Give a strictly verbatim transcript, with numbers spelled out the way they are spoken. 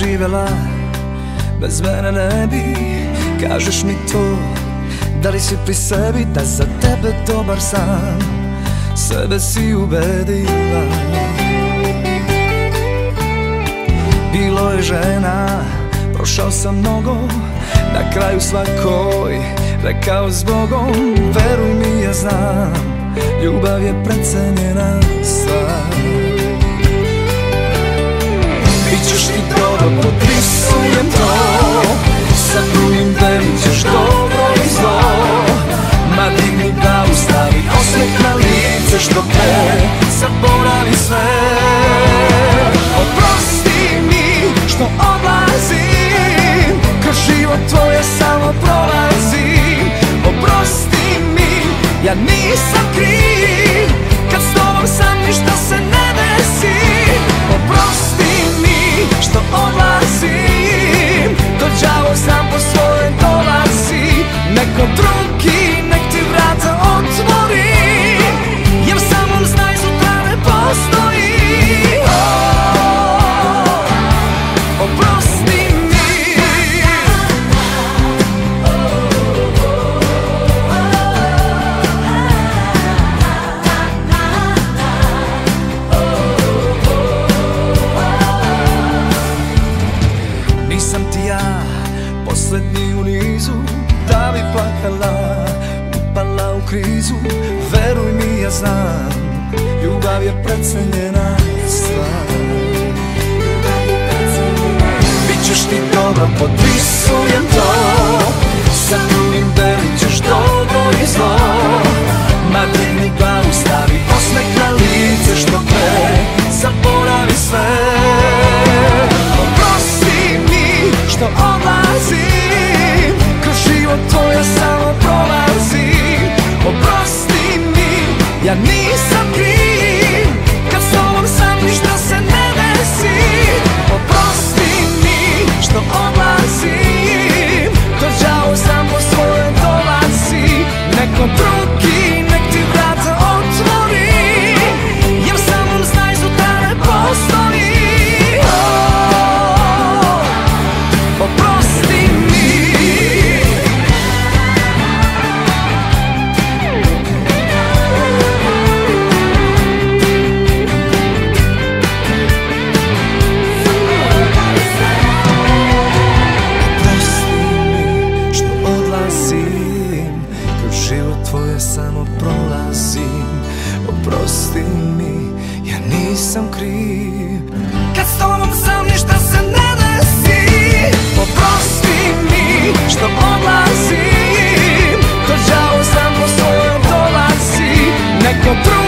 živela, bez mene ne bi. Kažeš mi to, da li si pri sebi, da za tebe dobar sam, sebe si ubedila. Bilo je žena, prošao sam mnogo, na kraju svakoj rekao zbogom, veruj mi ja znam, ljubav je precenjena stvar. Bićeš ti dobro, potpisujem to, sa drugim delit ćeš dobro i zlo. Ma digni glavu, stavi osmeh na lice, što pre zaboravi sve. Oprosti mi što odlazim, kroz život tvoje samo prolazim. Oprosti mi, ja nisam kriv, kad s tobom sam ništa se ne desi. Oprosti mi što odlazim, to đavo sam po svoje dolazi. Neko drugi nek ti vrata otvori, jer sa mnom znaj sutra ne postoji. Oprosti mi. Nisam ti ja poslednji u nizu, da bi plakala, upala u krizu. Veruj mi ja znam, ljubav je precenjena stvar. Bićeš ti dobro, potpisujem to, sa drugim delit ćeš dobro i zlo. Ma digni glavu, stavi osmeh na lice, što pre zaboravi sve. Oprosti mi što odlazim, kroz život tvoje samo prolazim. Oprosti mi, ja nisam kriv, kad s tobom sam ništa se ne desi. Oprosti mi što odlazim, to đavo sam po svoje dolazi. Neko drugi nek ti vrata otvori, jer sa mnom znaj sutra ne postoji. Oprosti mi. Tvoje samo prolazim. Oprosti mi, ja nisam kriv, kad s tobom sam ništa se ne desi. Oprosti mi što odlazim, to đavo sam po svojom dolazi. Neko drugi